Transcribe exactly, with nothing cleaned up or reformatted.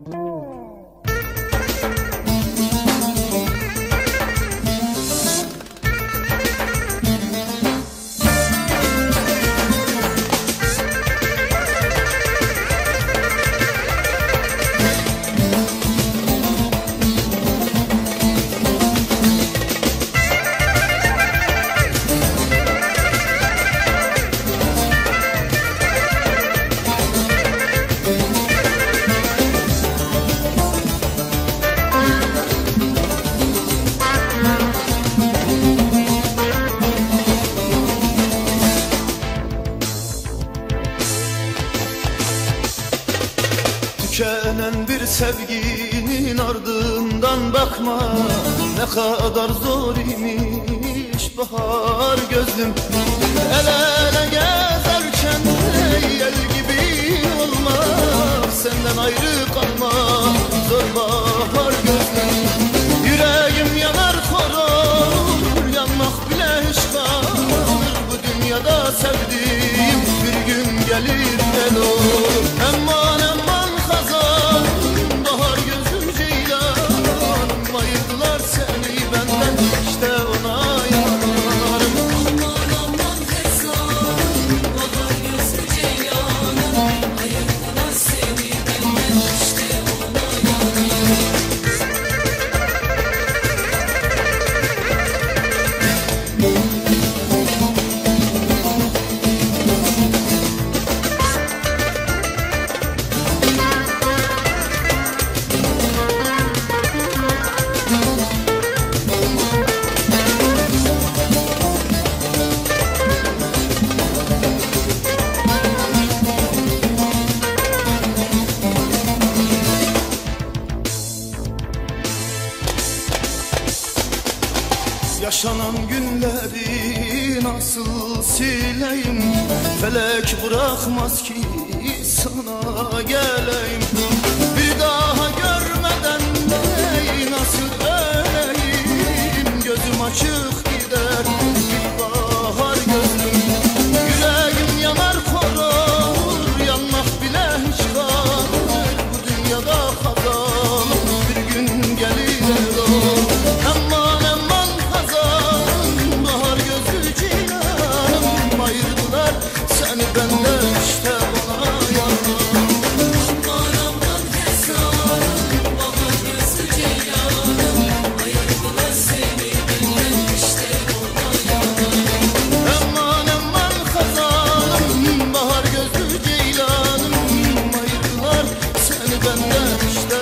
Tükenen bir sevginin ardından bakma, ne kadar zor imiş bahar gözlüm. El ele gezerken el gibi olmak, senden ayrı kalmak zor bahar gözlüm. Yüreğim yanar korur, yanmak bile hiç kalır. Bu dünyada sevdiğim bir gün gelir el olur. Aman aman Hazan, bahar gözüm ceylanım, ayırdılar seni benden, işte ona yanarım. Aman aman Hazan, bahar gözüm ceylanım, ayırdılar seni benden, işte ona yanarım. Yaşanan günleri nasıl sileyim, felek bırakmaz ki sana geleyim. Bir daha görmeden ey nasıl öleyim, gözüm açık gider bir bahar gözlüm. Yüreğim yanar korur, yanmak bile hiç kalır. Bu dünyada kazanıp bir gün gelir olur. Aman aman Hazan, bahar gözü ceylanım, ayırdılar seni benden, işte ona yanarım. Aman aman Hazan, bahar gözü ceylanım, ayırdılar seni benden, işte ona yanarım. Aman aman Hazanım, bahar gözlü ceylanım, ayırdılar seni benden, işte